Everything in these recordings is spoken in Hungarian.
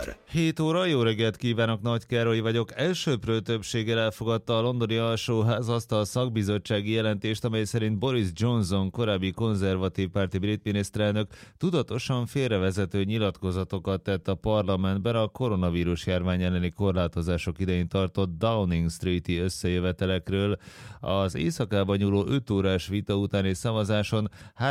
7 óra, jó reggelt kívánok, Nagy Károly vagyok. Elsőprő többséggel elfogadta a londoni alsóház azt a szakbizottsági jelentést, amely szerint Boris Johnson, korábbi konzervatív párti brit miniszterelnök tudatosan félrevezető nyilatkozatokat tett a parlamentben a koronavírus járvány elleni korlátozások idején tartott Downing Street-i összejövetelekről. Az éjszakában nyúló 5 órás vita utáni szavazáson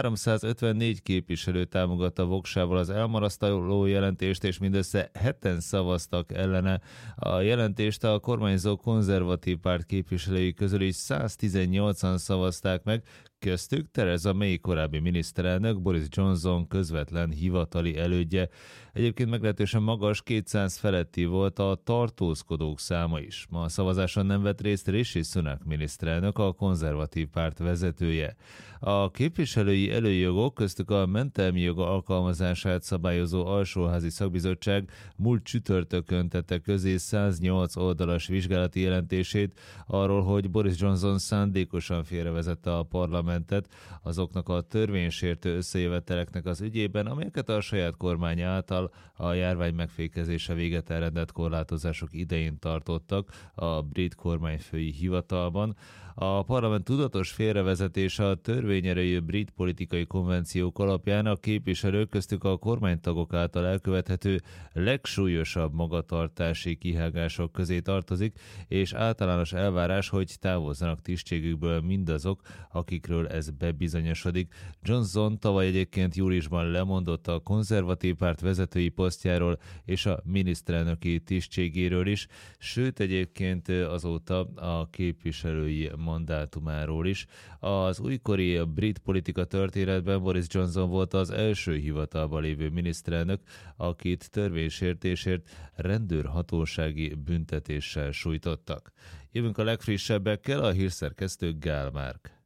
354 képviselő támogatta voksával az elmarasztaló jelentést, és mindössze 7-en szavaztak ellene. A jelentést a kormányzó konzervatív párt képviselői közül is 118-an szavazták meg, köztük Theresa May korábbi miniszterelnök, Boris Johnson közvetlen hivatali elődje. Egyébként meglehetősen magas, 200 feletti volt a tartózkodók száma is. Ma a szavazáson nem vett részt Rishi Sunak miniszterelnök, a konzervatív párt vezetője. A képviselői előjogok, köztük a mentelmi jog alkalmazását szabályozó alsóházi szakbizottság múlt csütörtökön tette közé 108 oldalas vizsgálati jelentését arról, hogy Boris Johnson szándékosan félrevezette a parlamentet azoknak a törvénysértő összejöveteleknek az ügyében, amelyeket a saját kormánya által a járvány megfékezése véget elrendelt korlátozások idején tartottak a brit kormányfői hivatalban. A parlament tudatos félrevezetése a törvényerejű brit politikai konvenciók alapján a képviselők, köztük a kormánytagok által elkövethető legsúlyosabb magatartási kihágások közé tartozik, és általános elvárás, hogy távozzanak tisztségükből mindazok, akikről ez bebizonyosodik. Johnson tavaly egyébként júliusban lemondott a konzervatív párt vezetői posztjáról és a miniszterelnöki tisztségéről is, sőt egyébként azóta a képviselői mandátumáról is. Az újkori brit politika történetben Boris Johnson volt az első hivatalban lévő miniszterelnök, akit törvénysértésért rendőrhatósági büntetéssel sújtottak. Jövünk a legfrissebbekkel, a hírszerkesztő Gál Márk.